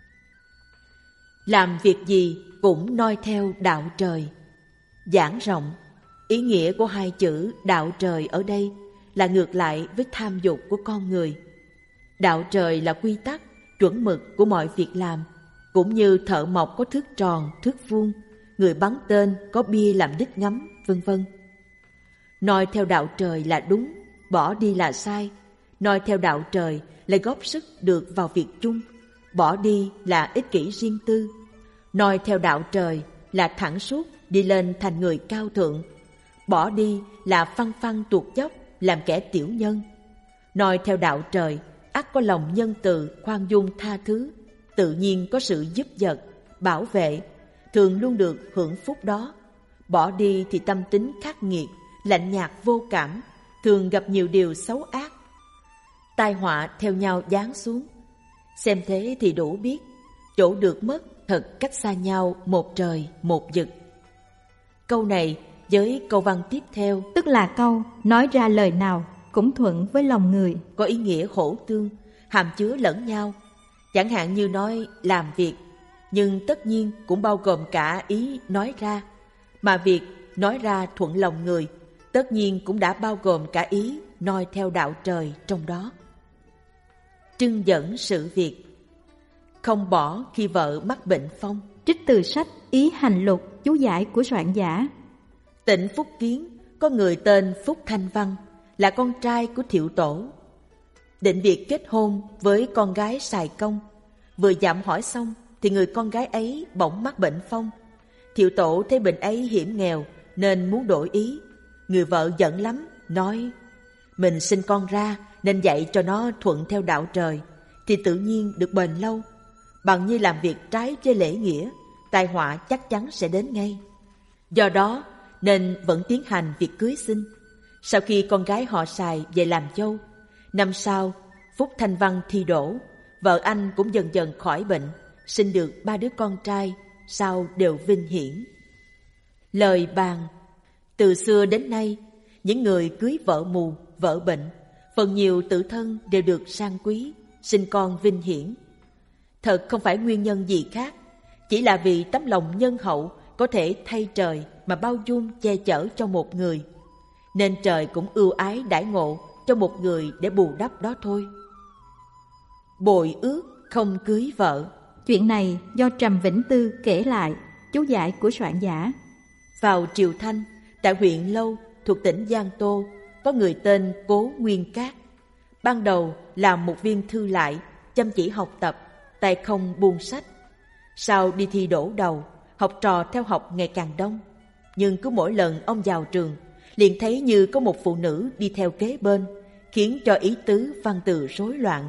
S1: Làm việc gì cũng noi theo đạo trời. Giảng rộng. Ý nghĩa của hai chữ đạo trời ở đây là ngược lại với tham dục của con người. Đạo trời là quy tắc, chuẩn mực của mọi việc làm, cũng như thợ mộc có thước tròn, thước vuông, người bắn tên có bia làm đích ngắm, vân vân. Noi theo đạo trời là đúng, bỏ đi là sai. Noi theo đạo trời là góp sức được vào việc chung, bỏ đi là ích kỷ riêng tư. Noi theo đạo trời là thẳng suốt đi lên thành người cao thượng. Bỏ đi là phăng phăng tuột dốc làm kẻ tiểu nhân. Noi theo đạo trời ắt có lòng nhân từ, khoan dung tha thứ, tự nhiên có sự giúp vật, bảo vệ, thường luôn được hưởng phúc đó. Bỏ đi thì tâm tính khắc nghiệt, lạnh nhạt vô cảm, thường gặp nhiều điều xấu ác. Tai họa theo nhau giáng xuống. Xem thế thì đủ biết, chỗ được mất thật cách xa nhau một trời một vực. Câu này với câu văn tiếp theo,
S2: tức là câu nói ra lời nào cũng thuận với lòng người,
S1: có ý nghĩa hỗ tương, hàm chứa lẫn nhau. Chẳng hạn như nói làm việc, nhưng tất nhiên cũng bao gồm cả ý nói ra. Mà việc nói ra thuận lòng người, tất nhiên cũng đã bao gồm cả ý noi theo đạo trời trong đó. Trưng dẫn sự việc. Không bỏ khi vợ mắc bệnh phong.
S2: Trích từ sách Ý Hành Lục, chú giải của soạn giả.
S1: Tỉnh Phúc Kiến có người tên Phúc Thanh Văn, là con trai của Thiệu Tổ. Định việc kết hôn với con gái Sài Công. Vừa dặm hỏi xong thì người con gái ấy bỗng mắc bệnh phong. Thiệu Tổ thấy bệnh ấy hiểm nghèo nên muốn đổi ý. Người vợ giận lắm, nói: mình sinh con ra nên dạy cho nó thuận theo đạo trời, thì tự nhiên được bền lâu. Bằng như làm việc trái với lễ nghĩa, tai họa chắc chắn sẽ đến ngay. Do đó nên vẫn tiến hành việc cưới xin. Sau khi con gái họ Sài về làm dâu, năm sau Phúc Thanh Văn thi đỗ, vợ anh cũng dần dần khỏi bệnh, sinh được 3 đứa con trai, sau đều vinh hiển. Lời bàn. Từ xưa đến nay, những người cưới vợ mù, vợ bệnh, phần nhiều tự thân đều được sang quý, sinh con vinh hiển. Thật không phải nguyên nhân gì khác, chỉ là vì tấm lòng nhân hậu có thể thay trời mà bao dung che chở cho một người, nên trời cũng ưu ái đãi ngộ cho một người để bù đắp đó thôi. Bội ước không cưới vợ.
S2: Chuyện này do Trầm Vĩnh Tư kể lại, chú giải của soạn giả.
S1: Vào triều Thanh, tại huyện Lâu thuộc tỉnh Giang Tô, có người tên Cố Nguyên Cát. Ban đầu làm một viên thư lại, chăm chỉ học tập, tay không buông sách. Sau đi thi đỗ đầu, học trò theo học ngày càng đông. Nhưng cứ mỗi lần ông vào trường, liền thấy như có một phụ nữ đi theo kế bên, khiến cho ý tứ văn từ rối loạn.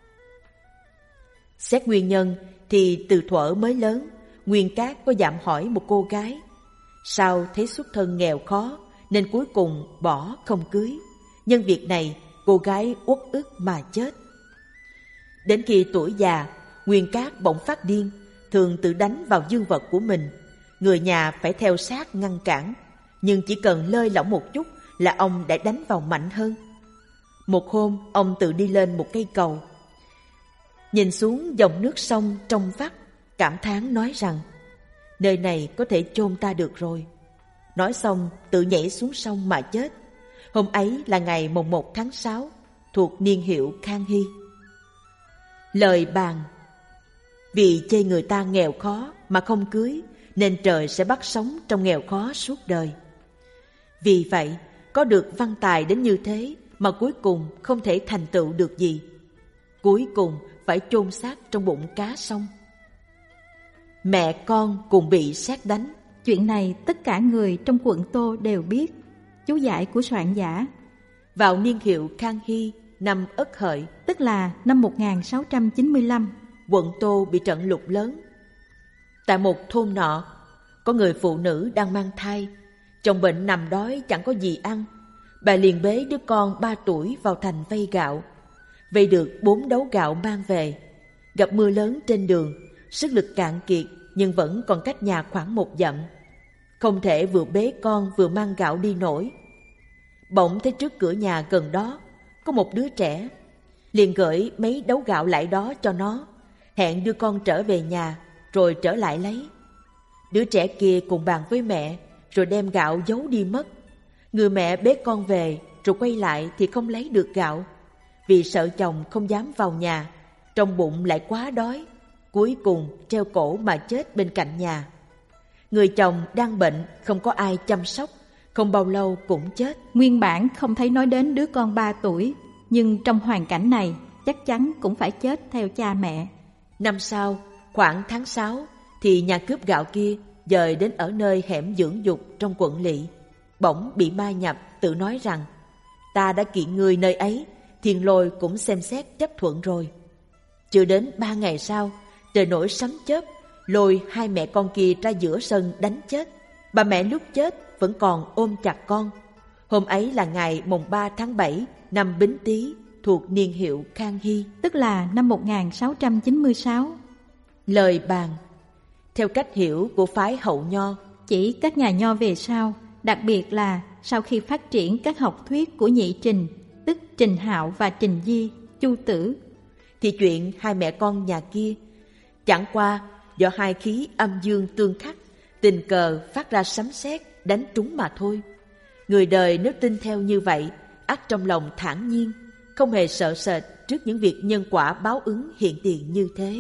S1: Xét nguyên nhân thì từ thuở mới lớn, Nguyên Cát có dạm hỏi một cô gái. Sau thấy xuất thân nghèo khó nên cuối cùng bỏ không cưới. Nhân việc này, cô gái uất ức mà chết. Đến khi tuổi già, Nguyên Cát bỗng phát điên, thường tự đánh vào dương vật của mình. Người nhà phải theo sát ngăn cản, nhưng chỉ cần lơi lỏng một chút là ông đã đánh vào mạnh hơn. Một hôm, ông tự đi lên một cây cầu, nhìn xuống dòng nước sông trong vắt, cảm thán nói rằng: nơi này có thể chôn ta được rồi. Nói xong tự nhảy xuống sông mà chết. Hôm ấy là ngày mùng 1 tháng 6, thuộc niên hiệu Khang Hy. Lời bàn. Vì chê người ta nghèo khó mà không cưới, nên trời sẽ bắt sống trong nghèo khó suốt đời. Vì vậy, có được văn tài đến như thế mà cuối cùng không thể thành tựu được gì. Cuối cùng phải chôn xác trong bụng cá sông. Mẹ con cùng bị sét đánh.
S2: Chuyện này tất cả người trong quận Tô đều biết. Chú giải của soạn giả.
S1: Vào niên hiệu Khang Hy, năm Ất Hợi,
S2: tức là năm 1695,
S1: quận Tô bị trận lụt lớn. Tại một thôn nọ, có người phụ nữ đang mang thai, chồng bệnh nằm đói chẳng có gì ăn. Bà liền bế đứa con 3 tuổi vào thành vay gạo. Vay được 4 đấu gạo mang về. Gặp mưa lớn trên đường, sức lực cạn kiệt nhưng vẫn còn cách nhà khoảng 1 dặm. Không thể vừa bế con vừa mang gạo đi nổi. Bỗng thấy trước cửa nhà gần đó có một đứa trẻ, liền gửi mấy đấu gạo lại đó cho nó, hẹn đưa con trở về nhà rồi trở lại lấy. Đứa trẻ kia cùng bàn với mẹ rồi đem gạo giấu đi mất. Người mẹ bế con về rồi quay lại thì không lấy được gạo. Vì sợ chồng không dám vào nhà, trong bụng lại quá đói, cuối cùng treo cổ mà chết bên cạnh nhà. Người chồng đang bệnh, không có ai chăm sóc, không bao lâu cũng chết.
S2: Nguyên bản không thấy nói đến đứa con 3 tuổi, nhưng trong hoàn cảnh này chắc chắn cũng phải chết theo cha mẹ.
S1: Năm sau, khoảng tháng 6, thì nhà cướp gạo kia dời đến ở nơi hẻm dưỡng dục trong quận Lỵ, bỗng bị ma nhập tự nói rằng: ta đã kiện ngươi nơi ấy, Thiên Lôi cũng xem xét chấp thuận rồi. Chưa đến 3 ngày sau, trời nổi sấm chớp, lôi hai mẹ con kia ra giữa sân đánh chết. Bà mẹ lúc chết vẫn còn ôm chặt con. Hôm ấy là ngày mùng 3 tháng 7 năm Bính Tý, thuộc niên hiệu Khang Hy,
S2: tức là năm 1696.
S1: Lời bàn theo cách hiểu của phái Hậu Nho,
S2: chỉ các nhà Nho về sau, đặc biệt là sau khi phát triển các học thuyết của Nhị Trình, tức Trình Hạo và Trình Di, Chu Tử,
S1: thì chuyện hai mẹ con nhà kia chẳng qua do hai khí âm dương tương khắc, tình cờ phát ra sấm sét đánh trúng mà thôi. Người đời nếu tin theo như vậy, ắt trong lòng thản nhiên, không hề sợ sệt trước những việc nhân quả báo ứng hiện tiền như thế.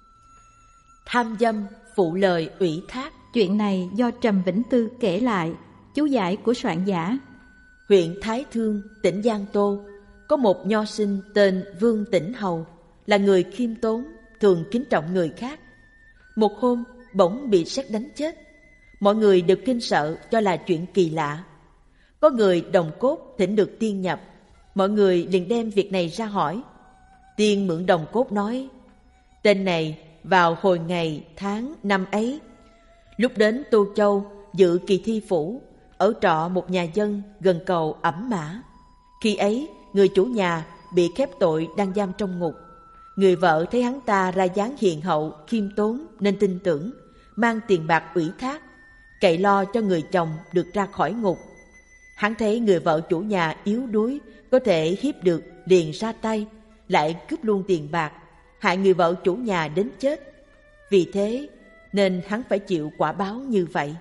S1: Tham dâm phụ lời ủy thác.
S2: Chuyện này do Trầm Vĩnh Tư kể lại, chú giải của soạn giả.
S1: Huyện Thái Thương, tỉnh Giang Tô, có một nho sinh tên Vương Tĩnh Hầu, là người khiêm tốn, thường kính trọng người khác. Một hôm bỗng bị sét đánh chết. Mọi người đều kinh sợ cho là chuyện kỳ lạ. Có người đồng cốt thỉnh được tiên nhập, mọi người liền đem việc này ra hỏi. Tiên mượn đồng cốt nói: tên này vào hồi ngày tháng năm ấy, lúc đến Tô Châu dự kỳ thi phủ, ở trọ một nhà dân gần cầu Ẩm Mã. Khi ấy người chủ nhà bị khép tội đang giam trong ngục. Người vợ thấy hắn ta ra dáng hiền hậu, khiêm tốn nên tin tưởng, mang tiền bạc ủy thác, cậy lo cho người chồng được ra khỏi ngục. Hắn thấy người vợ chủ nhà yếu đuối, có thể hiếp được liền ra tay, lại cướp luôn tiền bạc, hại người vợ chủ nhà đến chết. Vì thế nên hắn phải chịu quả báo như vậy.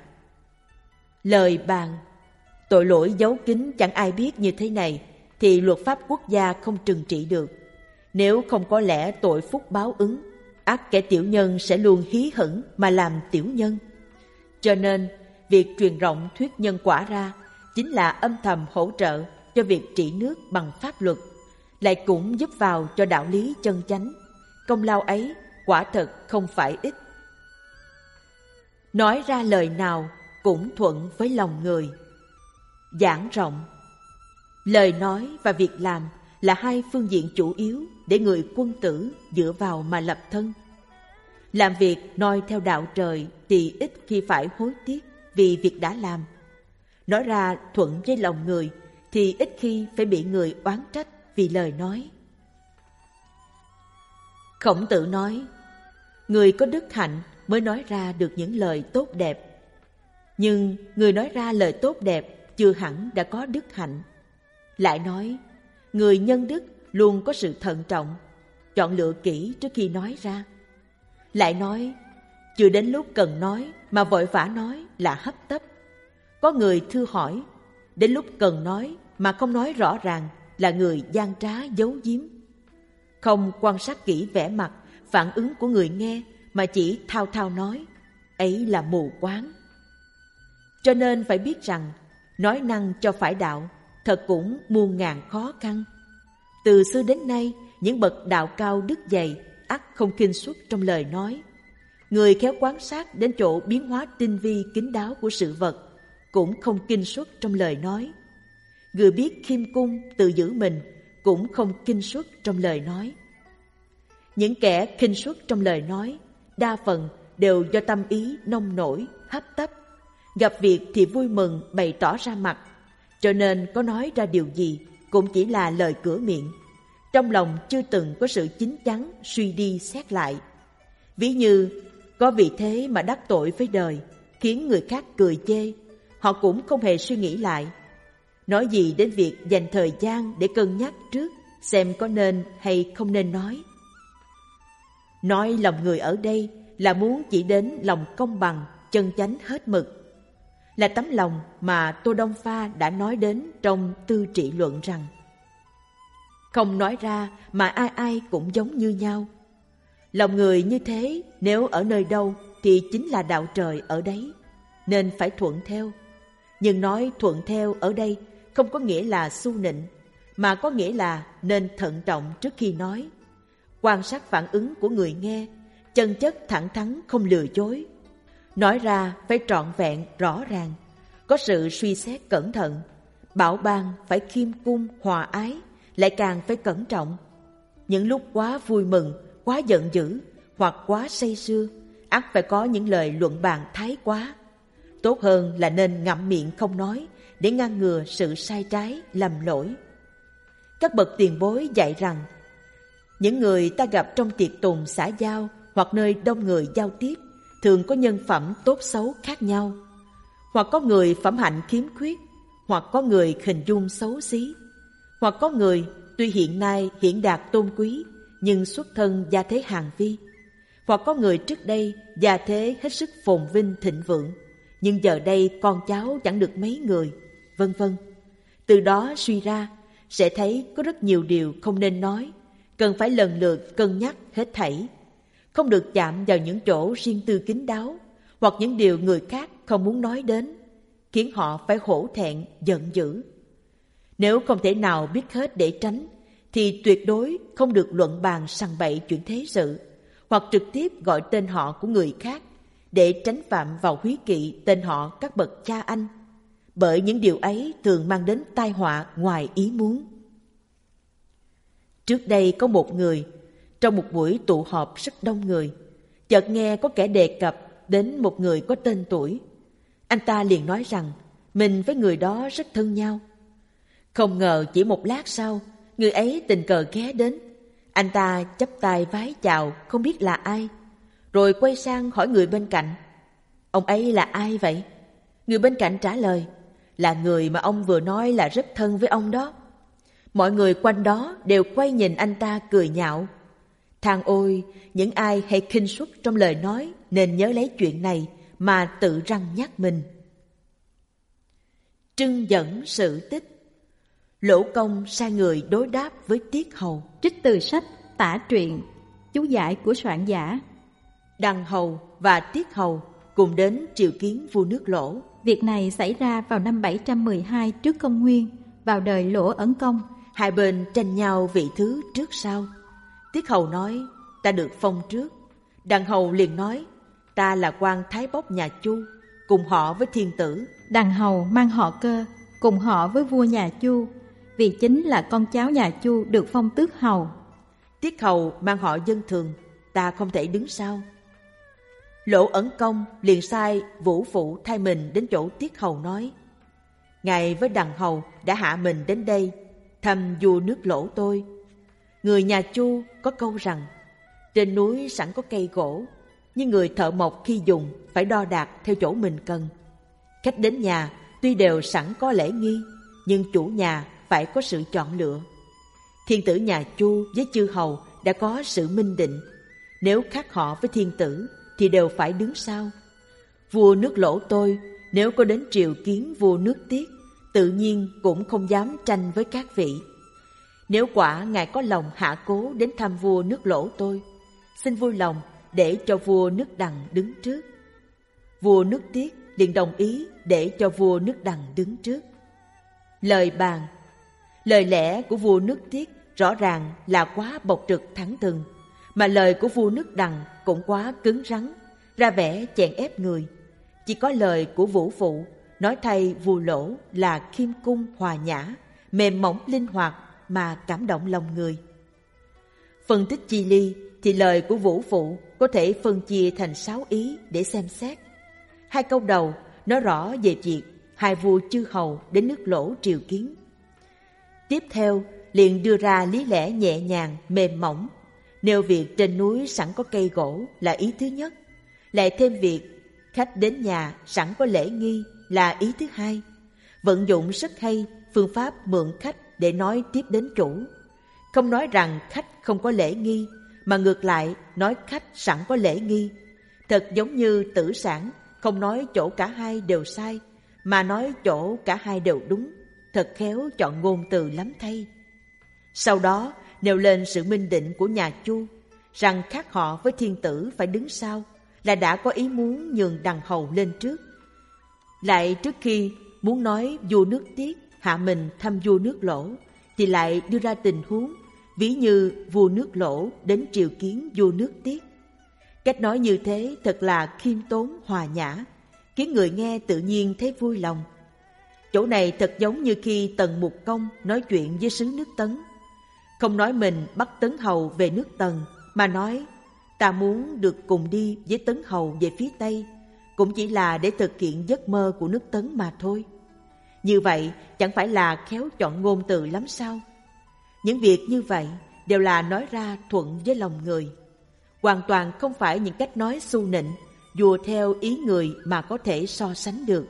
S1: Lời bàn tội lỗi giấu kín chẳng ai biết như thế này, thì luật pháp quốc gia không trừng trị được. Nếu không có lẽ tội phúc báo ứng, ắt kẻ tiểu nhân sẽ luôn hí hửng mà làm tiểu nhân. Cho nên việc truyền rộng thuyết nhân quả ra chính là âm thầm hỗ trợ cho việc trị nước bằng pháp luật, lại cũng giúp vào cho đạo lý chân chánh. Công lao ấy quả thật không phải ít. Nói ra lời nào cũng thuận với lòng người. Giảng rộng. Lời nói và việc làm là hai phương diện chủ yếu để người quân tử dựa vào mà lập thân. Làm việc noi theo đạo trời thì ít khi phải hối tiếc vì việc đã làm. Nói ra thuận với lòng người thì ít khi phải bị người oán trách vì lời nói. Khổng Tử nói: người có đức hạnh mới nói ra được những lời tốt đẹp. Nhưng người nói ra lời tốt đẹp chưa hẳn đã có đức hạnh. Lại nói: người nhân đức luôn có sự thận trọng, chọn lựa kỹ trước khi nói ra. Lại nói: chưa đến lúc cần nói mà vội vã nói là hấp tấp. Có người thưa hỏi: đến lúc cần nói mà không nói rõ ràng là người gian trá giấu giếm. Không quan sát kỹ vẻ mặt, phản ứng của người nghe mà chỉ thao thao nói, ấy là mù quáng. Cho nên phải biết rằng nói năng cho phải đạo thật cũng muôn ngàn khó khăn. Từ xưa đến nay, những bậc đạo cao đức dày ắt không khinh suất trong lời nói. Người khéo quan sát đến chỗ biến hóa tinh vi kín đáo của sự vật cũng không kinh suất trong lời nói. Người biết khiêm cung tự giữ mình cũng không kinh suất trong lời nói. Những kẻ khinh suất trong lời nói đa phần đều do tâm ý nông nổi, hấp tấp, gặp việc thì vui mừng bày tỏ ra mặt, cho nên có nói ra điều gì cũng chỉ là lời cửa miệng, trong lòng chưa từng có sự chín chắn suy đi xét lại. Ví như có vì thế mà đắc tội với đời, khiến người khác cười chê, họ cũng không hề suy nghĩ lại. Nói gì đến việc dành thời gian để cân nhắc trước xem có nên hay không nên nói. Nói lòng người ở đây là muốn chỉ đến lòng công bằng, chân chánh hết mực, là tấm lòng mà Tô Đông Pha đã nói đến trong Tư Trị Luận rằng không nói ra mà ai ai cũng giống như nhau. Lòng người như thế nếu ở nơi đâu thì chính là đạo trời ở đấy, nên phải thuận theo. Nhưng nói thuận theo ở đây không có nghĩa là xu nịnh, mà có nghĩa là nên thận trọng trước khi nói, quan sát phản ứng của người nghe, chân chất thẳng thắn không lừa dối. Nói ra phải trọn vẹn, rõ ràng, có sự suy xét cẩn thận. Bảo ban phải khiêm cung, hòa ái, lại càng phải cẩn trọng. Những lúc quá vui mừng, quá giận dữ hoặc quá say sưa, ắt phải có những lời luận bàn thái quá. Tốt hơn là nên ngậm miệng không nói để ngăn ngừa sự sai trái, lầm lỗi. Các bậc tiền bối dạy rằng, những người ta gặp trong tiệc tùng xã giao hoặc nơi đông người giao tiếp thường có nhân phẩm tốt xấu khác nhau. Hoặc có người phẩm hạnh khiếm khuyết, hoặc có người hình dung xấu xí, hoặc có người tuy hiện nay hiện đạt tôn quý nhưng xuất thân gia thế hàn vi, hoặc có người trước đây gia thế hết sức phồn vinh thịnh vượng nhưng giờ đây con cháu chẳng được mấy người, vân vân. Từ đó suy ra sẽ thấy có rất nhiều điều không nên nói, cần phải lần lượt cân nhắc hết thảy, không được chạm vào những chỗ riêng tư kín đáo hoặc những điều người khác không muốn nói đến, khiến họ phải hổ thẹn, giận dữ. Nếu không thể nào biết hết để tránh, thì tuyệt đối không được luận bàn sằng bậy chuyện thế sự, hoặc trực tiếp gọi tên họ của người khác để tránh phạm vào húy kỵ tên họ các bậc cha anh, bởi những điều ấy thường mang đến tai họa ngoài ý muốn. Trước đây có một người, trong một buổi tụ họp rất đông người, chợt nghe có kẻ đề cập đến một người có tên tuổi. Anh ta liền nói rằng mình với người đó rất thân nhau. Không ngờ chỉ một lát sau, người ấy tình cờ ghé đến. Anh ta chắp tay vái chào không biết là ai, rồi quay sang hỏi người bên cạnh: "Ông ấy là ai vậy?" Người bên cạnh trả lời: "Là người mà ông vừa nói là rất thân với ông đó." Mọi người quanh đó đều quay nhìn anh ta cười nhạo. Than ôi, những ai hay khinh suất trong lời nói nên nhớ lấy chuyện này mà tự răn nhắc mình. Trưng dẫn sự tích. Lỗ Công sai người đối đáp với Tiết Hầu.
S2: Trích từ sách Tả Truyện, chú giải của soạn giả.
S1: Đằng Hầu và Tiết Hầu cùng đến triều kiến vua nước Lỗ.
S2: Việc này xảy ra vào năm 712 trước công nguyên, vào đời Lỗ Ẩn Công.
S1: Hai bên tranh nhau vị thứ trước sau. Tiết Hầu nói: "Ta được phong trước." Đằng Hầu liền nói: "Ta là quan Thái Bốc nhà Chu, cùng họ với thiên tử."
S2: Đằng Hầu mang họ Cơ, cùng họ với vua nhà Chu, vì chính là con cháu nhà Chu được phong tước hầu.
S1: Tiết Hầu mang họ dân thường, ta không thể đứng sau. Lỗ Ẩn Công liền sai Vũ Phụ thay mình đến chỗ Tiết Hầu nói: "Ngài với Đằng Hầu đã hạ mình đến đây thăm vua nước Lỗ tôi. Người nhà Chu có câu rằng trên núi sẵn có cây gỗ, nhưng người thợ mộc khi dùng phải đo đạc theo chỗ mình cần. Khách đến nhà tuy đều sẵn có lễ nghi, nhưng chủ nhà phải có sự chọn lựa. Thiên tử nhà Chu với chư hầu đã có sự minh định, nếu khác họ với thiên tử thì đều phải đứng sau. Vua nước Lỗ tôi nếu có đến triều kiến vua nước Tiết, tự nhiên cũng không dám tranh với các vị. Nếu quả ngài có lòng hạ cố đến thăm vua nước Lỗ tôi, xin vui lòng để cho vua nước Đằng đứng trước." Vua nước Tiết liền đồng ý để cho vua nước Đằng đứng trước. Lời bàn. Lời lẽ của vua nước Tiết rõ ràng là quá bộc trực thẳng thừng, mà lời của vua nước Đằng cũng quá cứng rắn, ra vẻ chèn ép người. Chỉ có lời của Vũ Phụ nói thay vua Lỗ là khiêm cung hòa nhã, mềm mỏng linh hoạt mà cảm động lòng người. Phân tích chi ly thì lời của Vũ Phụ có thể phân chia thành 6 ý để xem xét. 2 câu đầu nói rõ về việc hai vua chư hầu đến nước Lỗ triều kiến. Tiếp theo liền đưa ra lý lẽ nhẹ nhàng, mềm mỏng, nêu việc trên núi sẵn có cây gỗ là ý thứ nhất, lại thêm việc khách đến nhà sẵn có lễ nghi là ý thứ hai. Vận dụng rất hay phương pháp mượn khách để nói tiếp đến chủ. Không nói rằng khách không có lễ nghi, mà ngược lại nói khách sẵn có lễ nghi. Thật giống như Tử Sản không nói chỗ cả hai đều sai, mà nói chỗ cả hai đều đúng. Thật khéo chọn ngôn từ lắm thay. Sau đó nêu lên sự minh định của nhà Chu, rằng khác họ với thiên tử phải đứng sau, là đã có ý muốn nhường Đằng Hầu lên trước. Lại trước khi muốn nói vua nước Tiết hạ mình thăm vua nước Lỗ, thì lại đưa ra tình huống ví như vua nước Lỗ đến triều kiến vua nước Tiết. Cách nói như thế thật là khiêm tốn, hòa nhã, khiến người nghe tự nhiên thấy vui lòng. Chỗ này thật giống như khi Tần Mục Công nói chuyện với sứ nước Tấn. Không nói mình bắt Tấn Hầu về nước Tần, mà nói ta muốn được cùng đi với Tấn Hầu về phía Tây, cũng chỉ là để thực hiện giấc mơ của nước Tấn mà thôi. Như vậy chẳng phải là khéo chọn ngôn từ lắm sao? Những việc như vậy đều là nói ra thuận với lòng người, hoàn toàn không phải những cách nói xu nịnh, đùa theo ý người mà có thể so sánh được.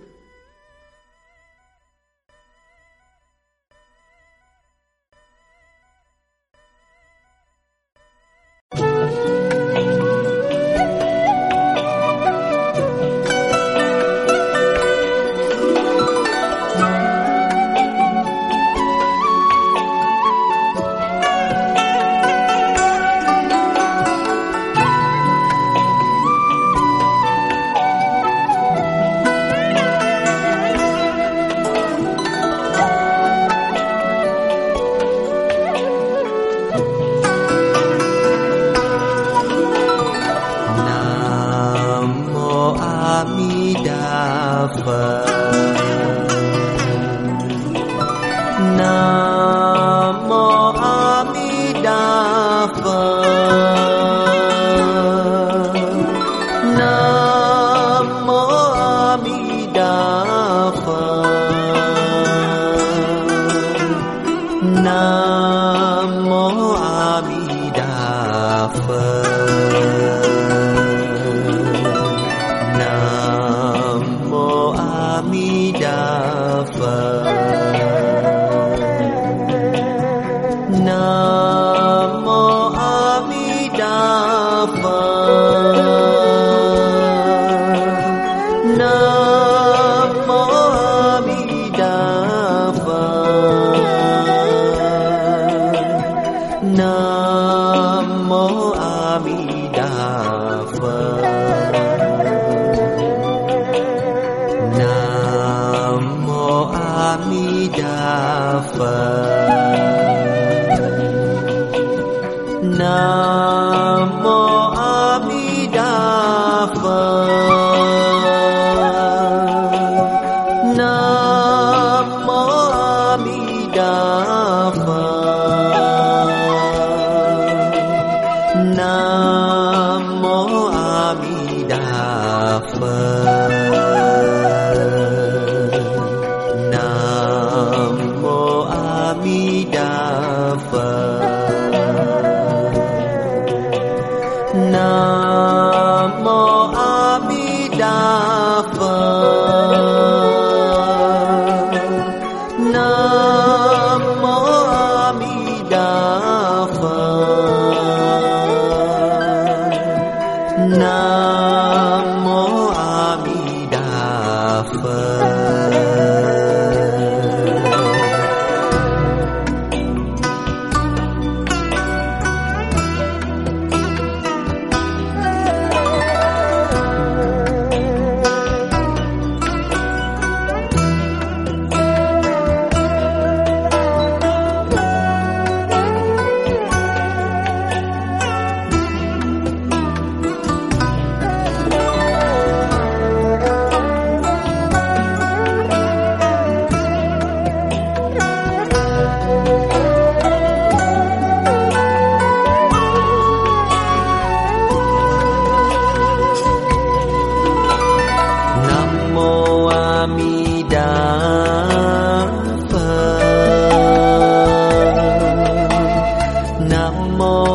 S3: Nam mô